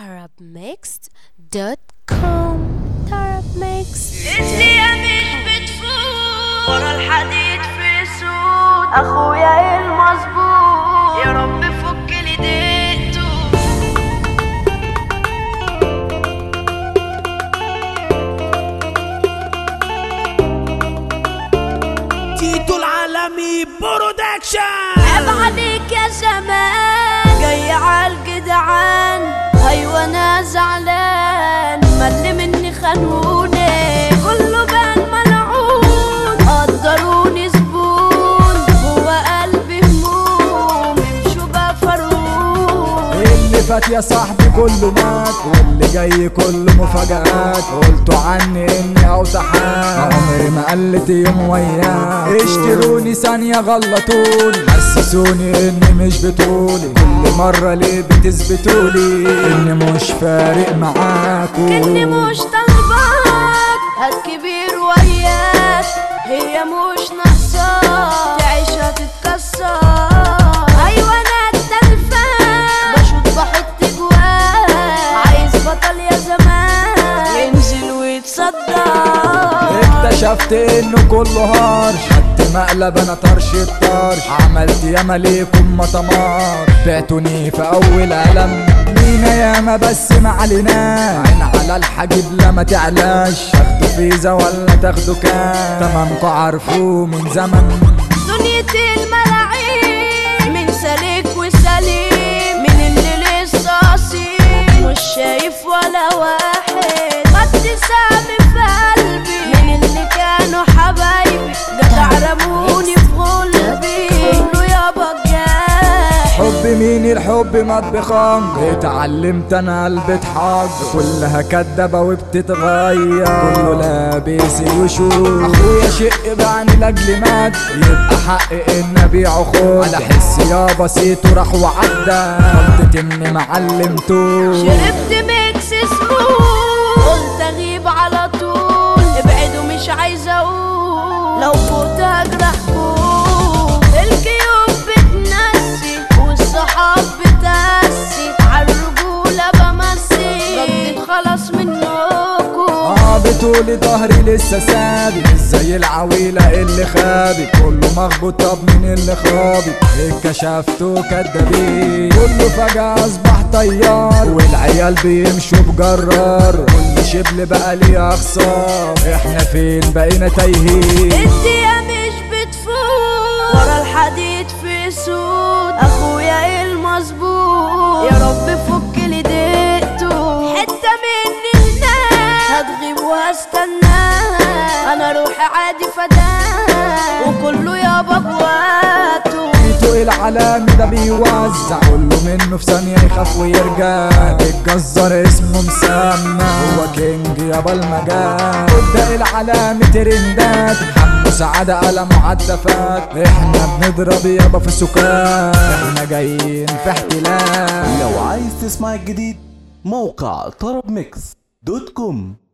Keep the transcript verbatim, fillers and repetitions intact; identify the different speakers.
Speaker 1: طرب ميكس دوت كوم. طرب ميكس
Speaker 2: الدنيا مش بتفوت ورا الحديد في سود اخويا المظبوط، يا رب فك لي دقته.
Speaker 3: تيتو العالمي برودكشن.
Speaker 2: عيب عليك يا زمان جاي عالجدعان، ايوه انا زعلان مل مني خانوني، كله بان ملعون قدروني زبون، هو قلبي هموم يمشوا بفرون.
Speaker 4: اللي فات يا صاحبي كله مات، واللي جاي كله مفاجآت. قلتوا عني اني اوضحان، عمري ما قلت يوم وياك. اشتروني ثانية غلطوني، حسسوني اني مش بطولي. كل مرة ليه بتثبتولي اني مش فارق معاكوا،
Speaker 2: كني مش طالباك هالكبير وياك، هي مش ناقصاك تعيشها تتكسر. ايوه انا التلفان بشوط بحط جواك، عايز بطل يا زمان ينزل ويتصدر.
Speaker 4: اكتشفت انه كله هارش، خدت مقلب انا طرش الطرش. عملت ياما ليكم مطمار، بعتوني في اول قلم. لينا ياما بس ما عليناش، عين على الحجيب لا ما تعلاش. تاخدوا فيزا ولا تاخدوا كام، تمامكوا عارفوه من زمن.
Speaker 2: دنيتي الملاعين من سالك وسليم، من اللي لسه اصيل مش شايف ولا واحد. خدت سامي في قلبي من اللي كانوا حبايبي، جدع رموني في غلبي كله يابا الجاح.
Speaker 4: حب مين الحب مطبخان، اتعلمت انا قلبي اتحج. كلها كدابة وبتتغير، كله لابس الوشوش. اخويا شق بعني لاجل مات، يبقى حق ان ابيعه خد. على حس يا بسيط وراح وعدى، غلطت اني معلمتوش.
Speaker 2: شربت ميكس سموث قلت اغيب على طول، ابعدوا مش عايزه اقول لو فوت هجرحكم. الجيوب بتنسي والصحاب بتقسي، عالرجوله بمسي رديت خلاص منكم.
Speaker 4: اه بتقولي ظهري لسه ثابت، مش زي العويلة اللي خابت. كله مخبوط طب مين اللي خابط، اتكشفتوا كدابين. كله فجأة اصبح طيار، والعيال بيمشوا بجرار. كل شبل بقى ليه اخصار، احنا فين بقينا تايهين.
Speaker 2: الدنيا مش بتفوت ورا الحديد في سود اخويا المظبوط، يا رب فك لي دقته. حته مني هناك هتغيب وهستناها، انا روحي عادي فداها وكله يابا بوقته.
Speaker 4: تيتو العالمي ده بيوزع، كله منه في ثانية يخاف ويرجع. الجزار اسمه مسمى، هو كينج يابا المجال. قدام العالمي ترندات، حمو سعادة قلم معدفات. احنا بنضرب يابا في سكان، احنا جايين في احتلال.
Speaker 5: لو عايز تسمع الجديد موقع طرب ميكس دوت كوم.